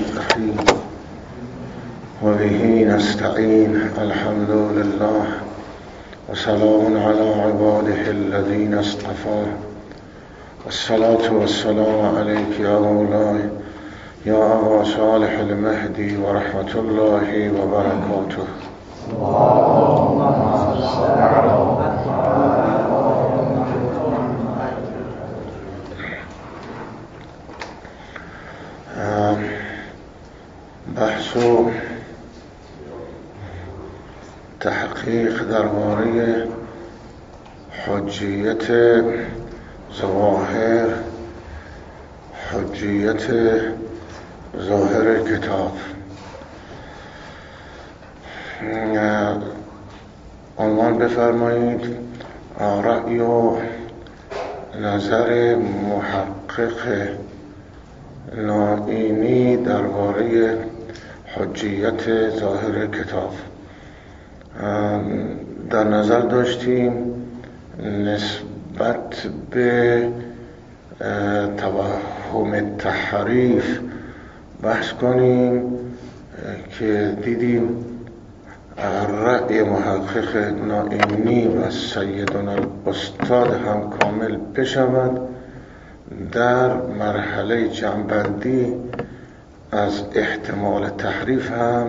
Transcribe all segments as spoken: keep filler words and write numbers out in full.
الرحيم وبه نستعين الحمد لله وسلام على عباده الذين اصطفى والصلاة والسلام عليك يا مولاي يا أبا صالح المهدي ورحمة الله وبركاته. بحث و تحقیق درباره حجیت ظواهر حجیت ظاهر کتاب. عنوان بفرمایید رأی و نظر محقق نائینی درباره حجیت ظاهر کتاب. در نظر داشتیم نسبت به توهم تحریف بحث کنیم که دیدیم رأی محقق نائینی و سیدنا الاستاد هم کامل بشود. در مرحله جمع‌بندی از احتمال تحریف هم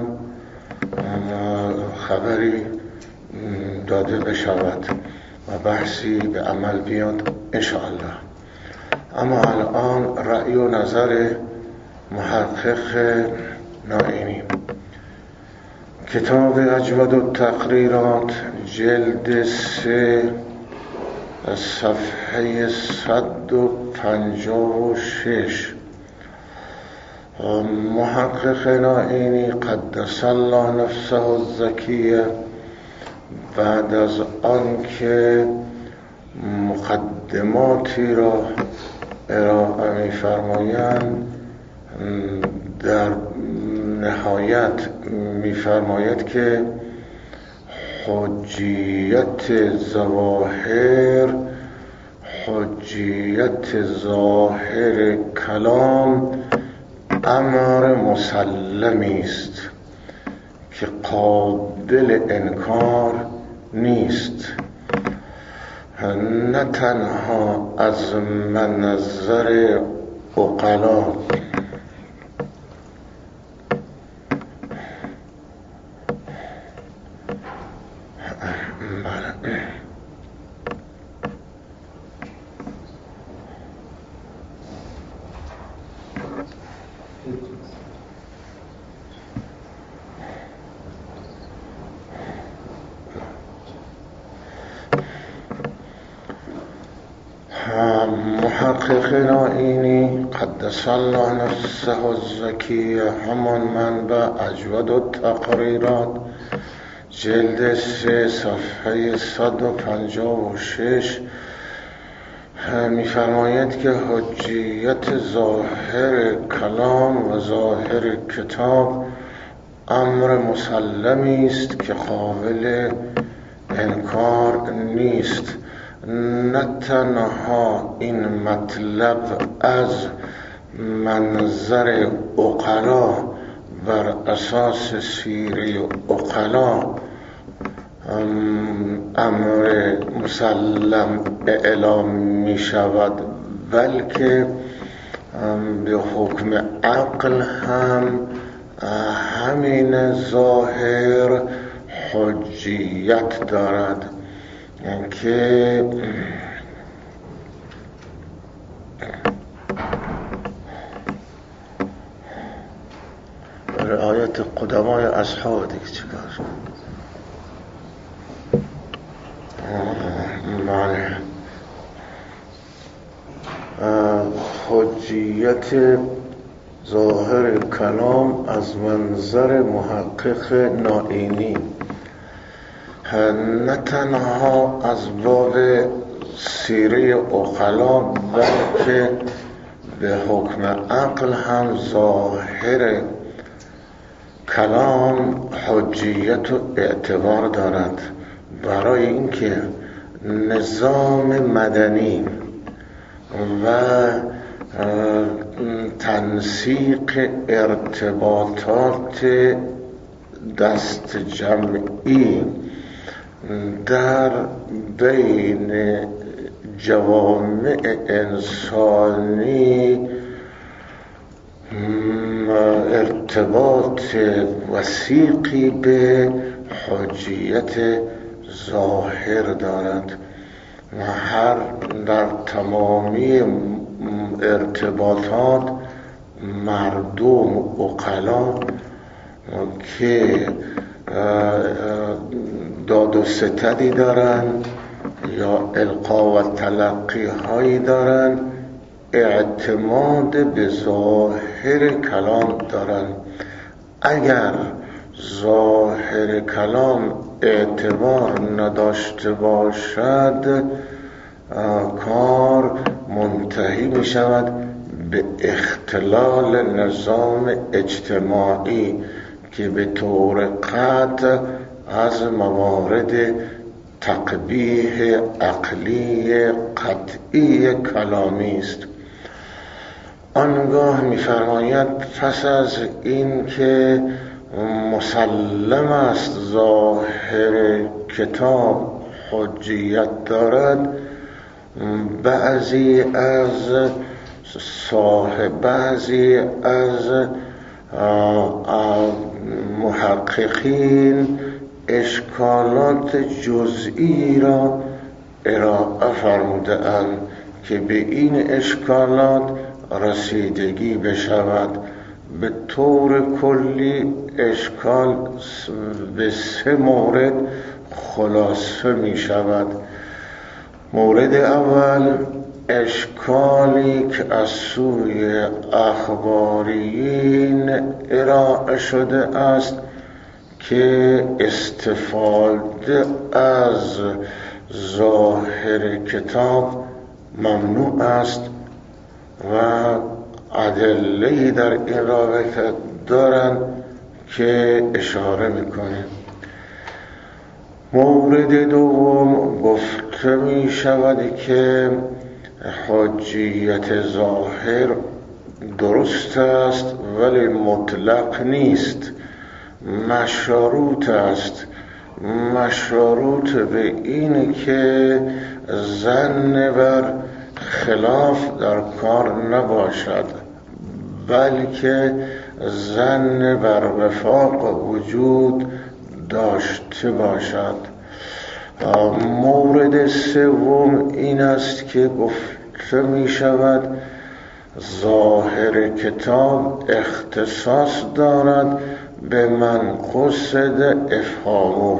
خبری داده بشود و بحثی به عمل بیاد انشاءالله. اما الان رأی و نظر محقق نائینی. کتاب اجود التقریرات جلد سه صفحه صد و پنجاه و شش. محقق نائینی قدس الله نفسه الزکیه بعد از آنکه مقدماتی را ارائه می‌فرمایند در نهایت می‌فرماید که حجیت ظواهر حجیت ظاهر کلام امر مسلمی است که قابل انکار نیست، نه تنها از منظر عقلا محقق نائینی قدس الله نفسه الزکیه همان منبع اجود التقریرات جلد سه صفحه صد و پنجاه و شش می‌فرماید که حجیت ظاهر کلام و ظاهر کتاب امر مسلمی است که قابل انکار نیست، نه تنها این مطلب از منظر عقلا بر اساس سیره عقلا امر مسلم اعلام می شود، بلکه به حکم عقل هم همین ظاهر حجیت دارد که رعایت قدمای اصحاب دیگه چیکار بله حجیت ظاهر کلام از منظر محقق نائینی نه تنها از باب سیره عقلا بلکه به حکم عقل هم ظاهر کلام حجیت و اعتبار دارد، برای اینکه نظام مدنی و تنسیق ارتباطات دست جمعی در بین جوامع انسانی ارتباط وثیقی به حجیت ظاهر دارد و هر در تمامی ارتباطات مردم عقلا که داد و ستدی دارن یا القا و تلقی هایی دارن اعتماد به ظاهر کلام دارن. اگر ظاهر کلام اعتبار نداشته باشد کار منتهی می شود به اختلال نظام اجتماعی که به طور قطع از موارد تقبیح عقلی قطعی کلامی است. آنگاه می‌فرماید پس از این که مسلم است ظاهر کتاب حجیت دارد، بعضی از صاحب بعضی از محققین اشکالات جزئی را ارائه فرموده اند که به این اشکالات رسیدگی بشود. به طور کلی اشکال به سه مورد خلاصه می شود. مورد اول اشکالی که از سوی اخباریین ارائه شده است که استفاده از ظاهر کتاب ممنوع است و ادله‌ای در این رابطه دارند که اشاره می‌کنیم. مورد دوم گفته می شود که حجیت ظاهر درست است ولی مطلق نیست، مشروط است. مشروط به این که ظن بر خلاف در کار نباشد بلکه ظن بر وفاق وجود داشته باشد. مورد سوم این است که گفته می شود ظاهر کتاب اختصاص دارد به من قصد افهامه،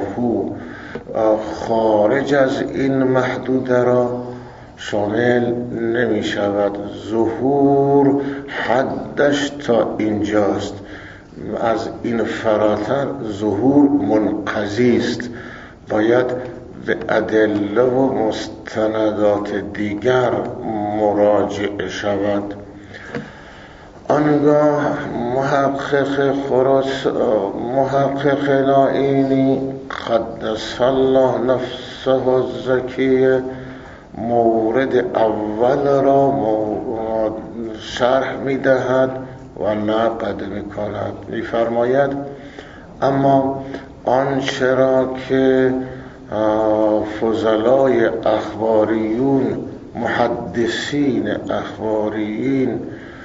خارج از این محدوده را شامل نمی شود. ظهور حدش تا اینجاست، از این فراتر ظهور منقضی است، باید به ادله و مستندات دیگر مراجعه شود. آنگاه محقق خراس محقق نائینی قدس الله نفسه الزکیه مورد اول را شرح می دهد و نقد می کند. می فرماید اما آنچه را که فضلای اخباریون محدثین اخباریین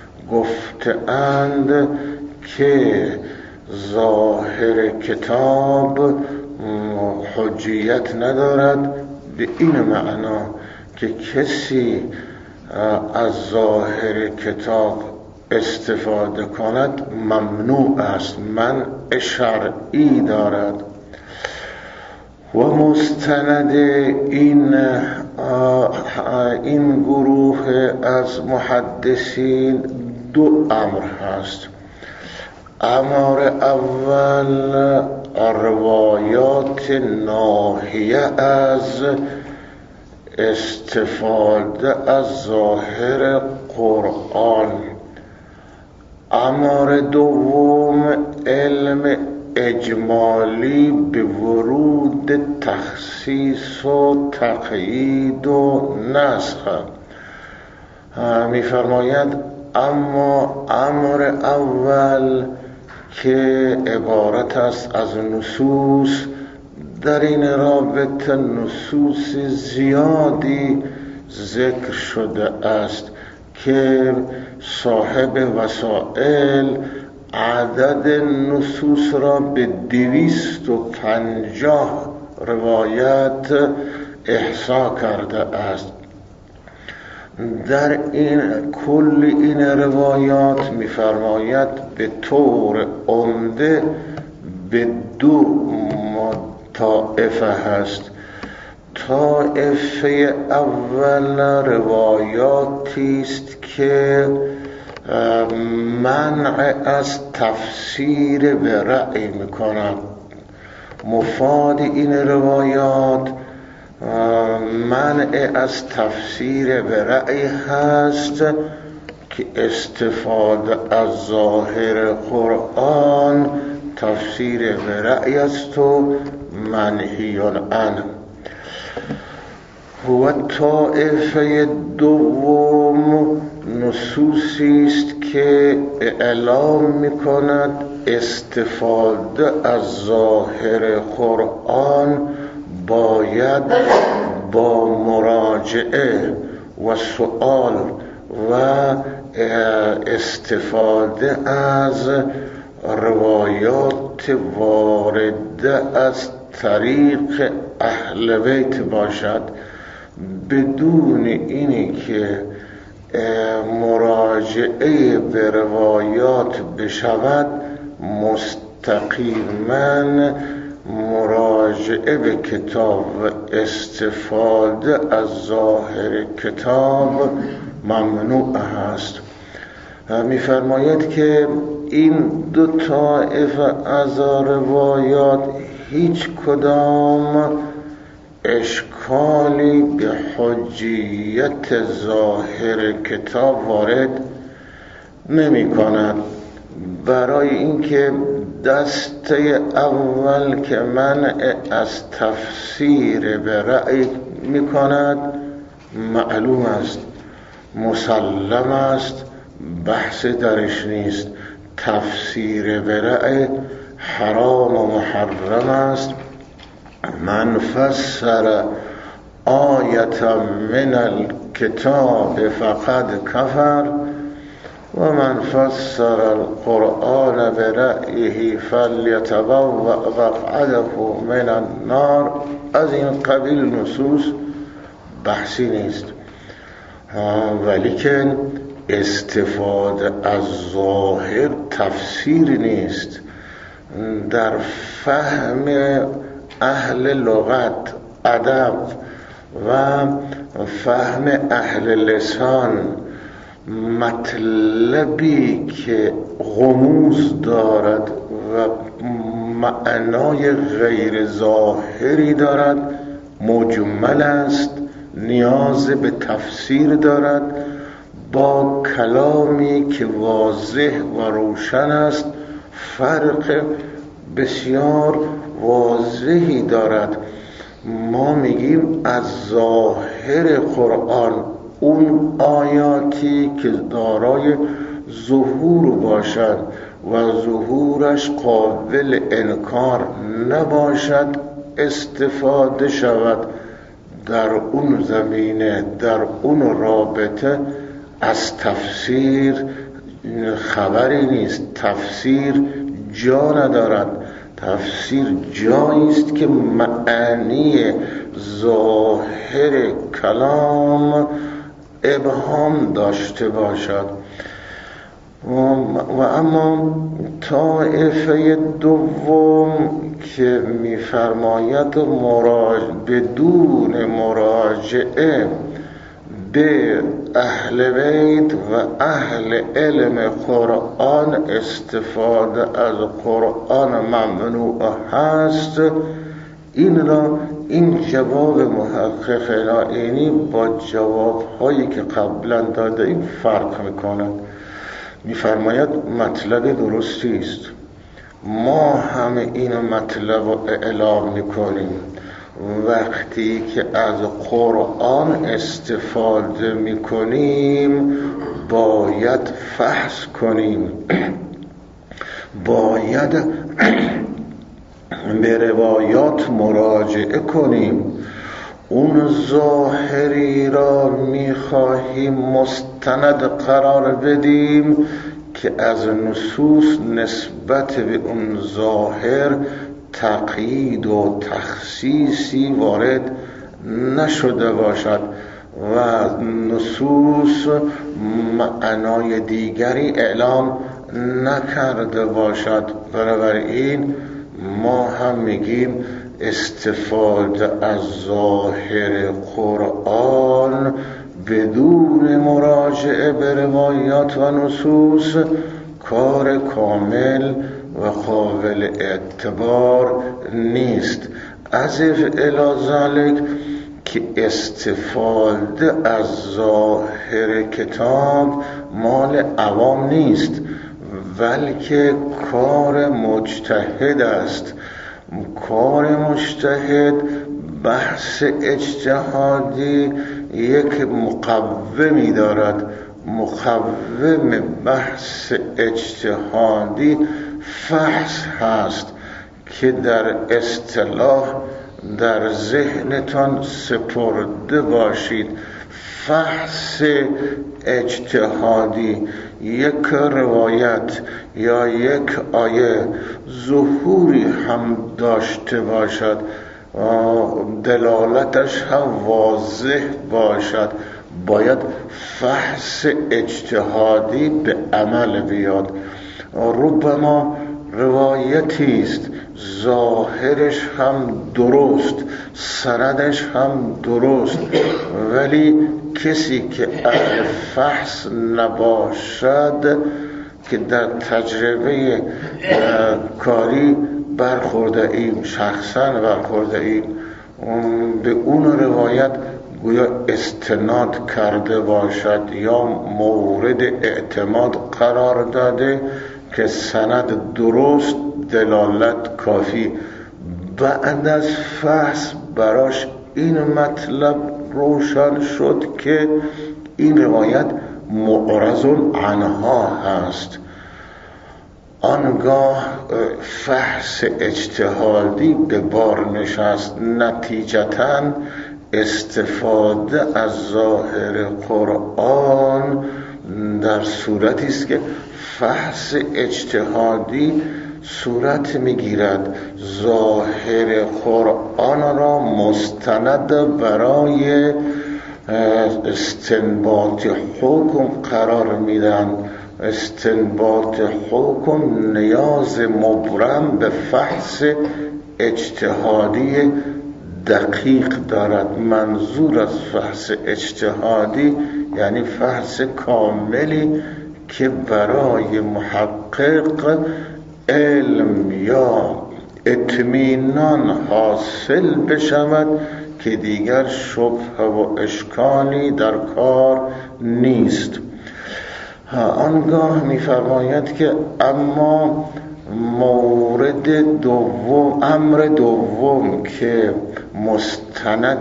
گفتند که ظاهر کتاب حجیت ندارد، به این معنا که کسی از ظاهر کتاب استفاده کند ممنوع است، منع شرعی دارد. و مستند این این گروه از محدثین دو امر هست. امر اول روایات ناهیه از استفاده از ظاهر قرآن. امر دوم علم اجمالی به ورود تخصیص و تقیید و نسخ. می‌فرماید اما امر اول که عبارت است از نصوص، در این رابطه نصوص زیادی ذکر شده است که صاحب وسائل عدد نصوص را به دویست و پنجاه روایت احصا کرده است. در این کل این روایات می‌فرماید به طور عمده به دو طائفه هست. طائفه اول روایاتی است که منع از تفسیر به رأی می‌کند. مفاد این روایات منع از تفسیر به رأی هست که استفاده از ظاهر قرآن تفسیر به رأی است و منهی عنه. و طائفه دوم نصوصی است که اعلام می‌کند استفاده از ظاهر قرآن باید با مراجعه و سؤال و استفاده از روایات وارده از طریق اهل بیت باشد، بدون اینی که مراجعه به روایات بشود مستقیما مراجعه به کتاب و استفاده از ظاهر کتاب ممنوع است. می‌فرماید که این دو طایفه از روایات هیچ کدام اشکالی به حجیت ظاهر کتاب وارد نمی کند، برای اینکه دسته اول که منع از تفسیر به رأی می کند معلوم است، مسلم است، بحث درش نیست. تفسیر به رأی حرام و محرم است. من فسر آیة من الكتاب فقد کفر و من فسر القرآن برأیه فلیتبوأ مقعده من النار. از این قبیل نصوص بحثی نیست، ولیکن استفاده از ظاهر تفسیر نیست. در فهم اهل لغت، ادب و فهم اهل لسان مطلبی که غموض دارد و معنای غیر ظاهری دارد مجمل است، نیاز به تفسیر دارد. با کلامی که واضح و روشن است فرق بسیار واضحی دارد. ما میگیم از ظاهر قرآن اون آیاتی که دارای ظهور باشد و ظهورش قابل انکار نباشد استفاده شود. در اون زمینه، در اون رابطه از تفسیر خبری نیست. تفسیر جا ندارد. تفسیر جایی است که معنی ظاهر کلام ابهام داشته باشد. و اما طائفه دوم که می‌فرماید مراجعه بدون مراجعه به اهل بیت و اهل علم قرآن استفاده از قرآن ممنوع هست، این را این جواب محقق نائینی با جواب‌هایی که قبلا داده این فرق می‌کند. می‌فرماید مطلب درستی است، ما همه این مطلب رو اعلام می‌کنیم، وقتی که از قرآن استفاده میکنیم باید فحص کنیم، باید به روایات مراجعه کنیم. اون ظاهری را میخواهیم مستند قرار بدیم که از نصوص نسبت به اون ظاهر تقیید و تخصیصی وارد نشده باشد و نصوص معنای دیگری اعلام نکرده باشد. بنابراین ما هم میگیم استفاده از ظاهر قرآن بدون مراجعه به روایات و نصوص کار کامل و قابل اعتبار نیست. اضف الی ذلک که استفاده از ظاهر کتاب مال عوام نیست، بلکه کار مجتهد است. کار مجتهد بحث اجتهادی یک مقومی دارد. مقوم بحث اجتهادی فحص هست که در اصطلاح در ذهنتان سپرده باشید. فحص اجتهادی یک روایت یا یک آیه ظهوری هم داشته باشد، دلالتش هم واضح باشد، باید فحص اجتهادی به عمل بیاد. ربما روایتی است ظاهرش هم درست، سندش هم درست، ولی کسی که اهل فحص نباشد، که در تجربه کاری برخورده ایم، شخصا برخورده ایم، به اون روایت گویا استناد کرده باشد یا مورد اعتماد قرار داده که سند درست، دلالت کافی. بعد از فحص براش این مطلب روشن شد که این روایت معرض عنها هست. آنگاه فحص اجتهادی به بار نشست. نتیجتاً استفاده از ظاهر قرآن در صورتی است که فحص اجتهادی صورت میگیرد. ظاهر قرآن را مستند برای استنباط حکم قرار میدن. استنباط حکم نیاز مبرم به فحص اجتهادی دقیق دارد. منظور از فحص اجتهادی یعنی فحص کاملی که برای محقق علم یا اطمینان حاصل بشود که دیگر شبهه و اشکالی در کار نیست. آنگاه می‌فرماید که اما مورد دوم، امر دوم که مستند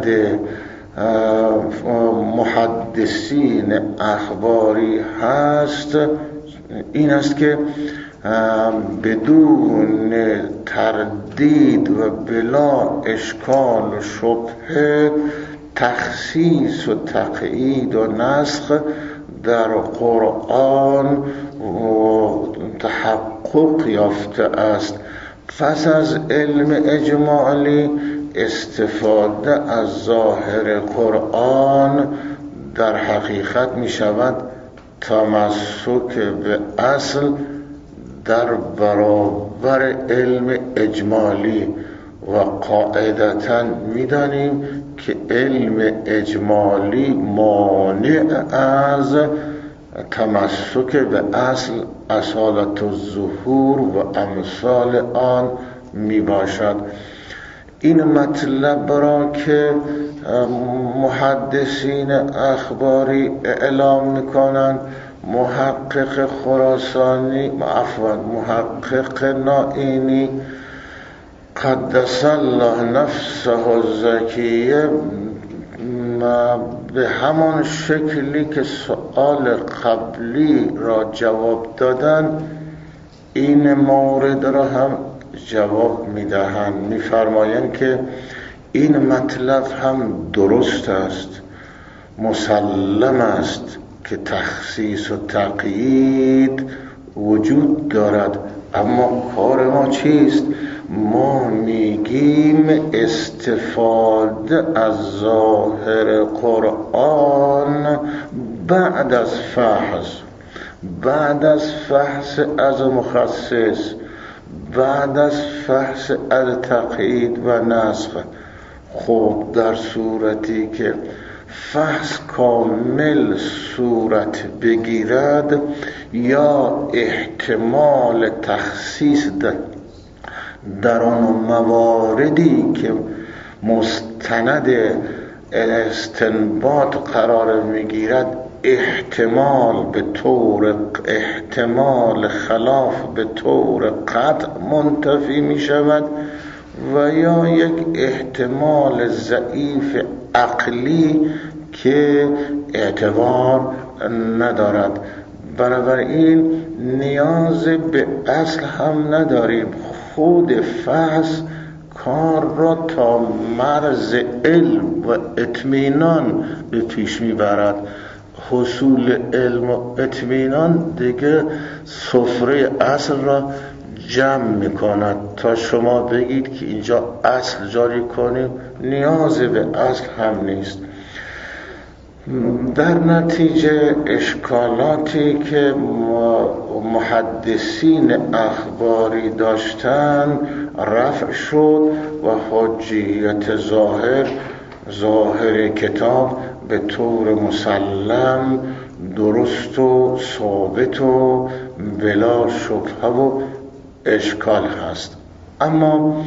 محدثین اخباری هست این است که بدون تردید و بلا اشکال و شبهه تخصیص و تقیید و نسخ در قرآن تحقق یافته است. پس از علم اجمالی استفاده از ظاهر قرآن در حقیقت می شود تمسک به اصل در برابر علم اجمالی و قاعدتاً می دانیم که علم اجمالی مانع از تمسک به اصل اصالت الظهور و امثال آن می باشد. این مطلب را که محدثین اخباری اعلام میکنند، محقق خراسانی عفوا محقق نائینی قدس الله نفسه الزکیه به همان شکلی که سؤال قبلی را جواب دادن این مورد را هم جواب میدهند. میفرمایند که این مطلب هم درست است، مسلم است که تخصیص و تقیید وجود دارد، اما کار ما چیست؟ ما میگیم استفاده از ظاهر قرآن بعد از فحص، بعد از فحص از مخصص، بعد از فحص از تقیید و نسخ. خب در صورتی که فحص کامل صورت بگیرد یا احتمال تخصیص در آن مواردی که مستند استنباط قرار میگیرد احتمال به طور احتمال خلاف به طور قطع منتفی می شود و یا یک احتمال ضعیف عقلی که اعتبار ندارد. بنابراین نیاز به اصل هم نداریم، خود فحص کار را تا مرز علم و اطمینان به پیش میبرد. حصول علم و اطمینان دیگه سفره اصل را جمع میکند. تا شما بگید که اینجا اصل جاری کنیم نیاز به اصل هم نیست. در نتیجه اشکالاتی که محدثین اخباری داشتن رفع شد و حجیت ظاهر ظاهر کتاب به طور مسلم درست و ثابت و بلا شبهه و اشکال هست. اما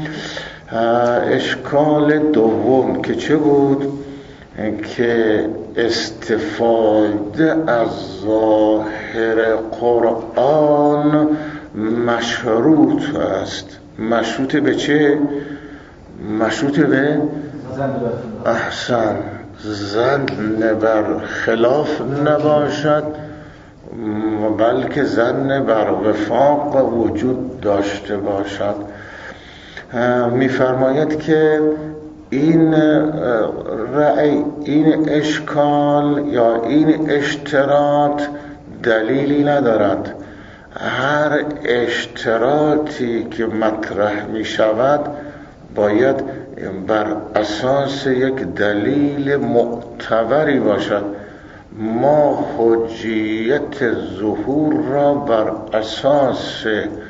اشکال دوم که چه بود؟ که استفاده از ظاهر قرآن مشروط است. مشروط به چه؟ مشروط به احسن زن بر خلاف نباشد، بلکه زن بر وفاق وجود داشته باشد. می‌فرماید که این رأی، این اشکال یا این اشتراط دلیلی ندارد. هر اشتراطی که مطرح می شود باید بر اساس یک دلیل معتبری باشد. ما حجیت ظهور را بر اساس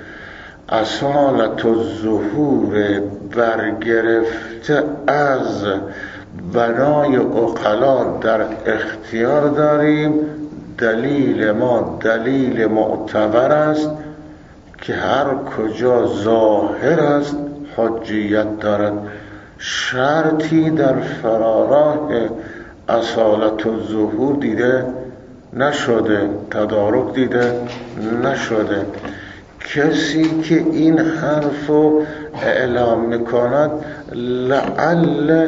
اصالت الظهور برگرفته از بنای عقلا در اختیار داریم. دلیل ما دلیل معتبر است که هر کجا ظاهر است حجیت دارد. شرطی در فراراه اصالت الظهور دیده نشده، تدارک دیده نشده. کسی که این حرفو اعلام میکند لعل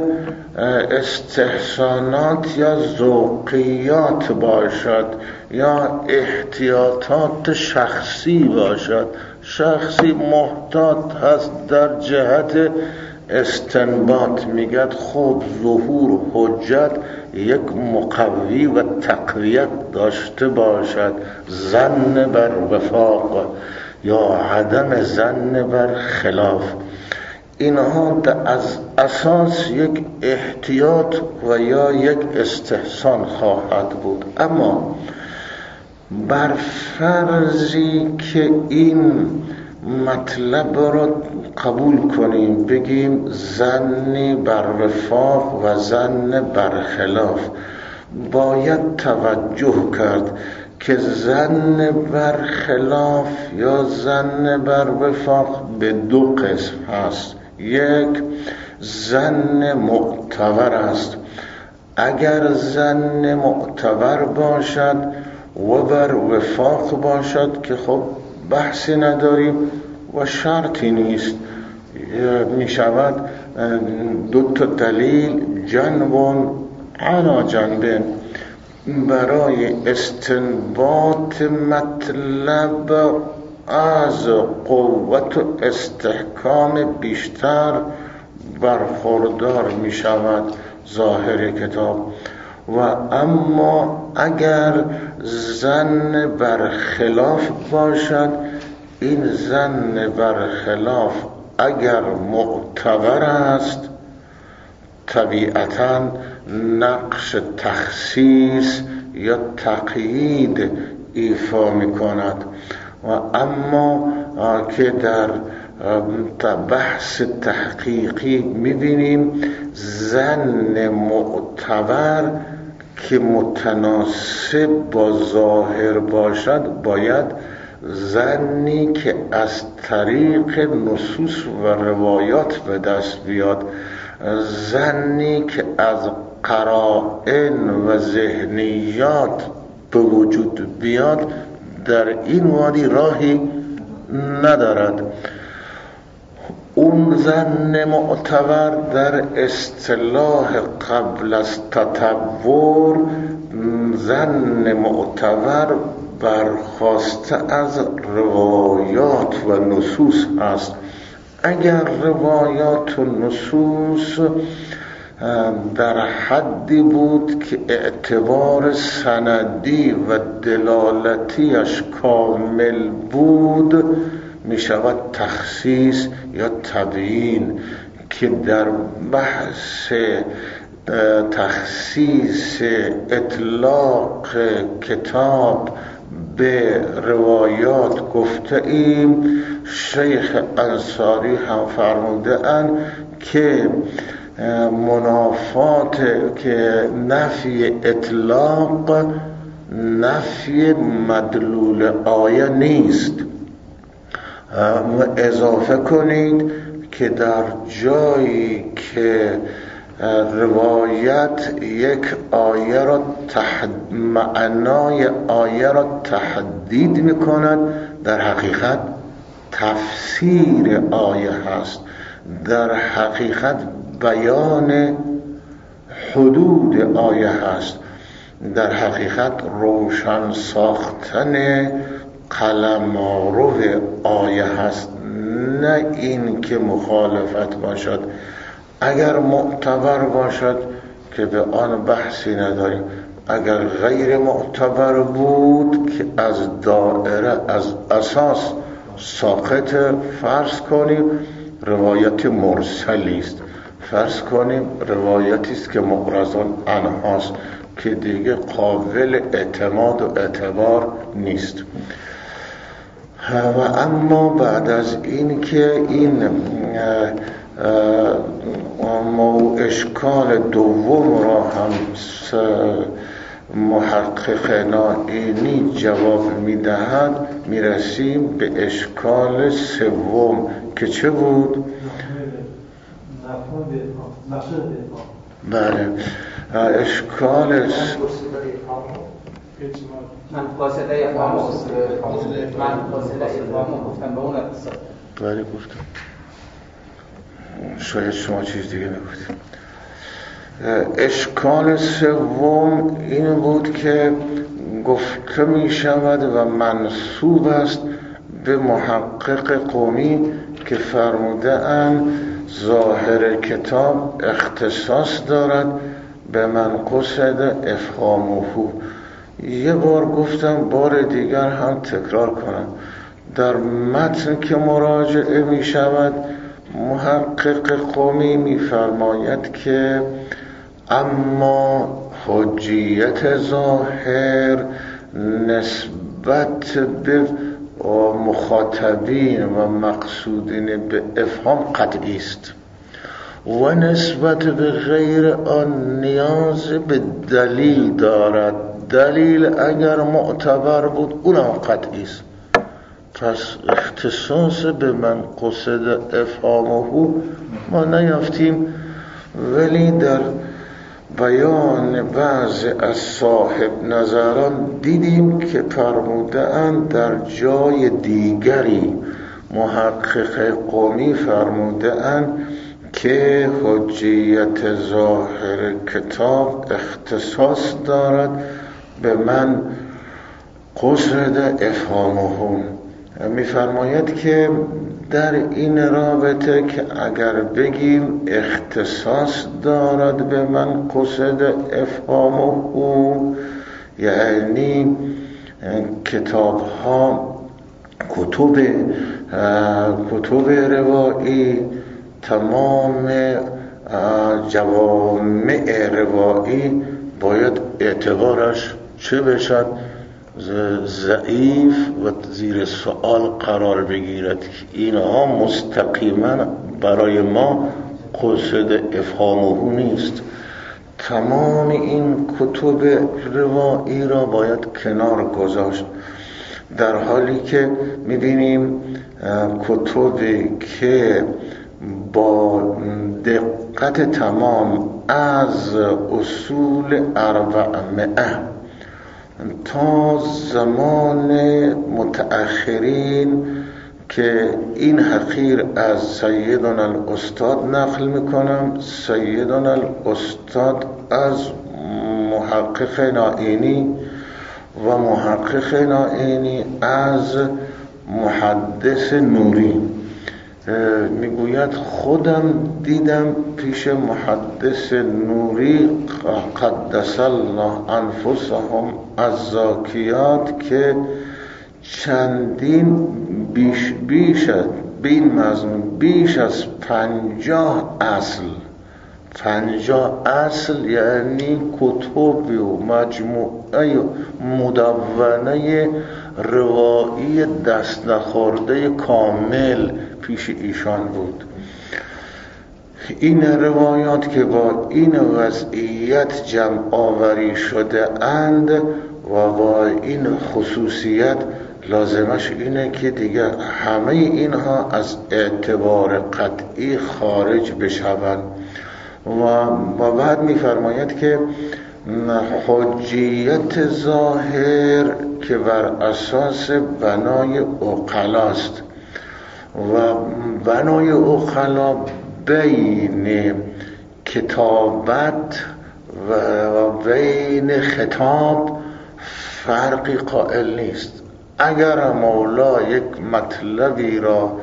استحسانات یا ذوقیات باشد یا احتیاطات شخصی باشد. شخصی محتاط هست در جهت استنباط، میگد خب ظهور حجت یک مقوی و تقویت داشته باشد، ظن بر وفاق یا عدم ظن بر خلاف. اینها از اساس یک احتیاط و یا یک استحسان خواهد بود. اما بر فرضی که این مطلب را قبول کنیم، بگیم ظنی بر وفاق و ظن بر خلاف، باید توجه کرد که ظن بر خلاف یا ظن بر وفاق به دو قسم هست. یک ظن معتبر است. اگر ظن معتبر باشد و بر وفاق باشد که خب بحثی نداریم و شرطی نیست، می شود دو تا دلیل جنب علا جنبه برای استنباط مطلب از قوت و استحکام بیشتر برخوردار می شود ظاهر کتاب. و اما اگر ظن برخلاف باشد، این ظن برخلاف اگر معتبر است طبیعتاً نقش تخصیص یا تقیید ایفا می کند. و اما که در بحث تحقیقی می بینیم ظن معتبر که متناسب با ظاهر باشد باید ظنی که از طریق نصوص و روایات به دست بیاد، ظنی که از قرائن و ذهنیات به وجود بیاد در این وادی راهی ندارد. اون ظن معتبر در اصطلاح قبل از تطور ظن معتبر برخواسته از روایات و نصوص است. اگر روایات و نصوص در حدی بود که اعتبار سندی و دلالتیش کامل بود، می شود تخصیص یا تبیین که در بحث تخصیص اطلاق کتاب به روایات گفته ایم. شیخ انصاری هم فرموده اند که منافات که نفی اطلاق نفی مدلول آیه نیست. و اضافه کنید که در جایی که روایت یک آیه را تحد... معنای آیه را تحدید می کند، در حقیقت تفسیر آیه هست، در حقیقت بیان حدود آیه هست، در حقیقت روشن ساختن قلمارو آیه هست، نه این که مخالفت باشد. اگر معتبر باشد که به آن بحثی نداریم، اگر غیر معتبر بود که از دائره از اساس ساقط، فرض کنیم روایت مرسلی است، فرض کنیم روایتی است که معرضان عنهاست که دیگه قابل اعتماد و اعتبار نیست. و اما بعد از این که این مو اشکال دوم را هم محقق نائینی جواب میدهد، میرسیم به اشکال سوم که چه بود؟ بله، اشکال من فاصله افهام من فاصله افهام گفتم به اون اقتصاد. بله گفتم، شاید شما چیز دیگه نگفتید. اشکال سوم این بود که گفته می شود و منسوب است به محقق قومی که فرموده اند ظاهر کتاب اختصاص دارد به من قصد افهامه. یه بار گفتم، بار دیگر هم تکرار کنم، در متن که مراجعه می شود محقق قومی می فرماید که اما حجیت ظاهر نسبت به مخاطبین و مقصودین به افهام قطعی است و نسبت به غیر آن نیاز به دلیل دارد. دلیل اگر معتبر بود اونم قطعی است. پس اختصاص به من قصد افهامه ما نیافتیم، ولی در بیان بعض از صاحب نظران دیدیم که فرموده‌اند در جای دیگری محقق قمی فرموده اند که حجیت ظاهر کتاب اختصاص دارد به من قصد افهامه. می‌فرماید که در این رابطه که اگر بگیم اختصاص دارد به من قصد افهامه، یعنی کتاب ها کتب کتب روایی تمام جوامع روایی باید اعتبارش چه بشد؟ ضعیف و زیر سوال قرار بگیرد که اینها مستقیما برای ما قصد افهامه نیست. تمام این کتب روایی را باید کنار گذاشت، در حالی که می‌بینیم کتبی که با دقت تمام از اصول اربعمائه تا زمان متأخرین که این حقیر از سیدنا الاستاد نقل میکنم، سیدنا الاستاد از محقق نائینی و محقق نائینی از محدث نوری، میگوید خودم دیدم پیش محدث نوری قدس الله انفسهم الزاکیات که چندین بیش بیش بین مضمون بیش از پنجاه اصل پنجاه اصل یعنی کتبی و مجموعه و مدونه روایی دست نخورده کامل پیش ایشان بود. این روایات که با این وضعیت جمع آوری شده اند و با این خصوصیت، لازمش اینه که دیگه همه اینها از اعتبار قطعی خارج بشوند. و بعد می‌فرماید که حجیت ظاهر که بر اساس بنای عقلاست و بنای عقلا بین کتابت و بین خطاب فرقی قائل نیست. اگر مولا یک مطلبی را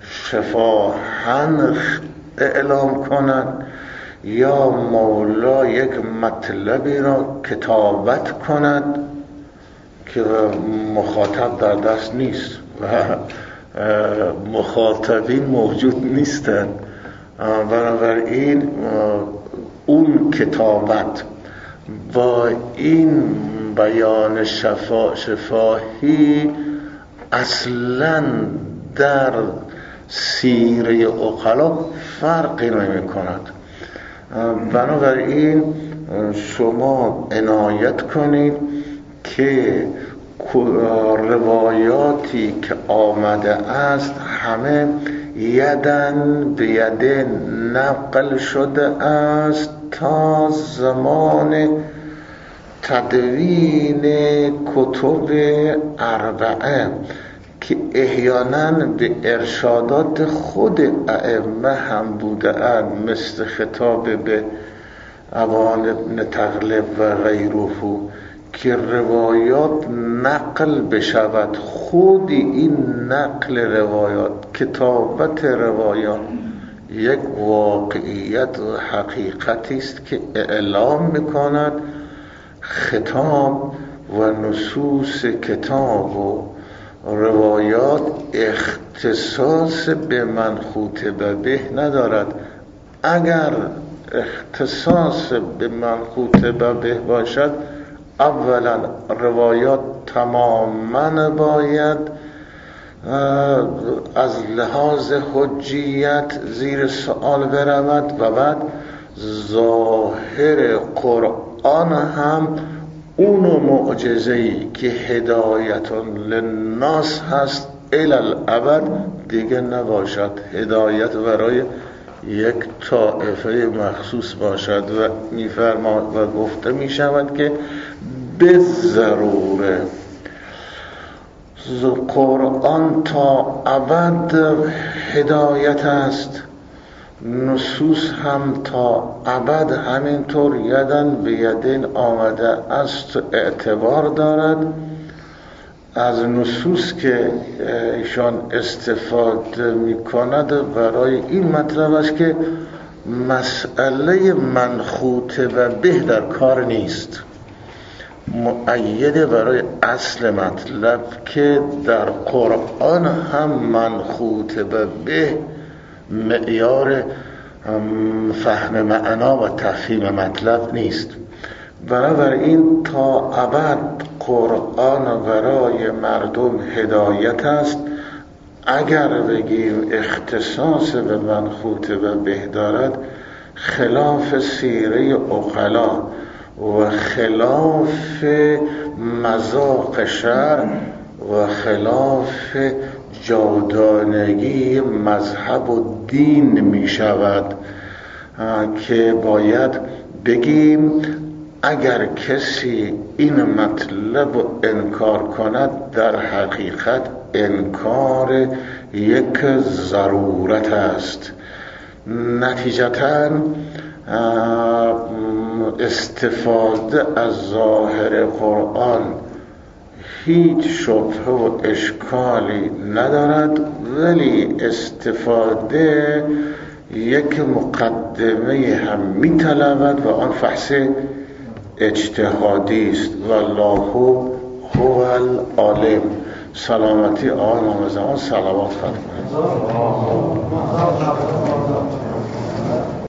شفاهن اعلام کنند یا مولا یک مطلبی را کتابت کند که مخاطب در دست نیست و مخاطبین موجود نیستند، بنابراین اون کتابت با این بیان شفا شفاهی اصلا در سیره عقلا فرقی نمی کند. بنابراین شما عنایت کنید که روایاتی که آمده است همه یدن به یدن نقل شده است تا زمان تدوین کتب اربعه که احیانا به ارشادات خود ائمه هم بوده اند، مثل خطاب به ابان ابن تغلب و غیره، که روایات نقل بشود. خود این نقل روایات، کتابت روایات یک واقعیت و حقیقتی است که اعلام میکند خطاب و نصوص کتاب و روایات اختصاص به من خطبه به ندارد. اگر اختصاص به من خطبه به باشد، اولا روایات تماما باید از لحاظ حجیت زیر سوال برود و بعد ظاهر قرآن هم اون معجزه‌ای که هدایتون للناس هست الی الابد دیگه نباشد، هدایت برای یک طائفه مخصوص باشد. و میفرماد و گفته می شود که به ضروره قرآن تا ابد هدایت است، نصوص هم تا ابد همینطور یدن به یدین آمده است و اعتبار دارد. از نصوص که ایشان استفاده می کند برای این مطلب است که مسئله منخوط و به در کار نیست، مؤیده برای اصل مطلب که در قرآن هم منخوط و به معیار فهم معنا و تفهیم مطلب نیست. بنابراین تا ابد قرآن برای مردم هدایت است. اگر بگیم اختصاص به منخوط و به دارد، خلاف سیره عقلا و خلاف مذاق شرع و خلاف جادانگی مذهب و دین می شود که باید بگیم اگر کسی این مطلب رو انکار کند در حقیقت انکار یک ضرورت است. نتیجتاً استفاده از ظاهر قرآن هیچ شبهه و اشکالی ندارد، ولی استفاده یک مقدمه هم می طلبد و آن فحص اجتهادی است. والله هو العالم. سلامتی آقای امام زمان صلوات فرمایید.